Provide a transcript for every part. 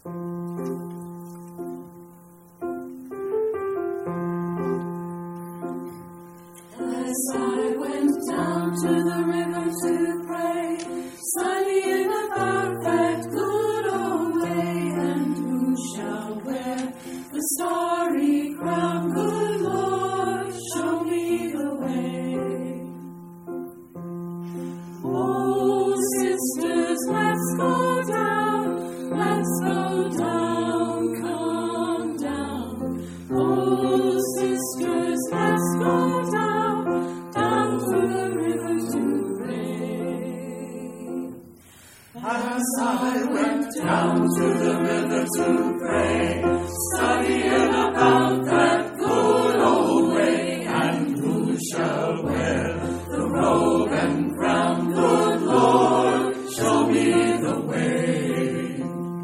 As I went down to the river to pray, studying about that good old way, and who shall wear the starry crown? Good Lord, show me the way. Oh, sisters, let's go down, come down. Oh, sisters, let's go down to the river to pray. As I went down to the river to pray, studying about that good old way, and who shall wear the robe and crown? Good Lord, show me the way.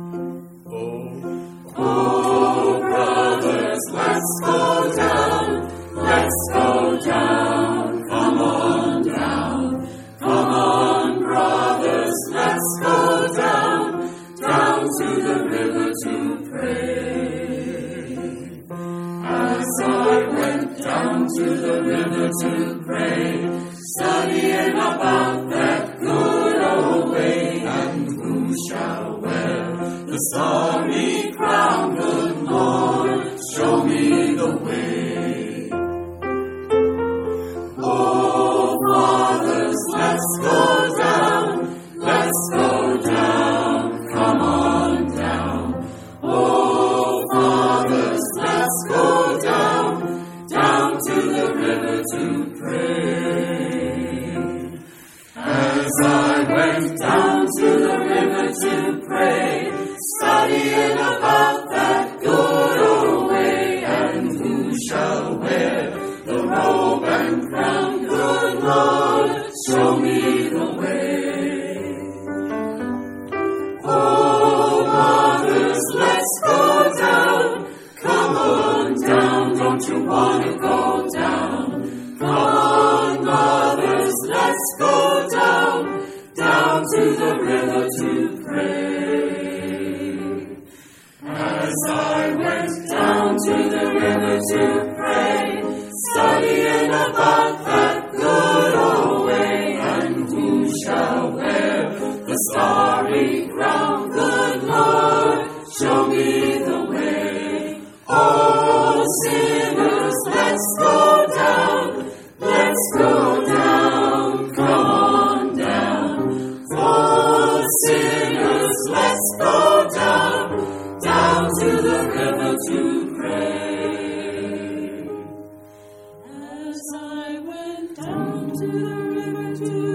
Oh, brothers, let's go down, come on down, brothers, let's go down to the river to pray. As I went down to the river to pray, studying about that good old way, and who shall wear the starry crown? Good Lord, show me the way. Oh, fathers, let's go down, come on down. Oh, fathers, let's go down to the river to pray. As I went down to the river to pray, studying about that good old way, and who shall wear the robe and crown? Good Lord, show me the way. Oh, mothers, let's go down, come on down, don't you want to go down? Come on, mothers, let's go down to the river to pray. As I went down to the river to pray, studying about that good old way, and who shall wear the starry crown? Good Lord, show me the way. Oh, sinners, let's go down, come on down. Oh, sinners, let's go down to the river to pray. As I went down to the river to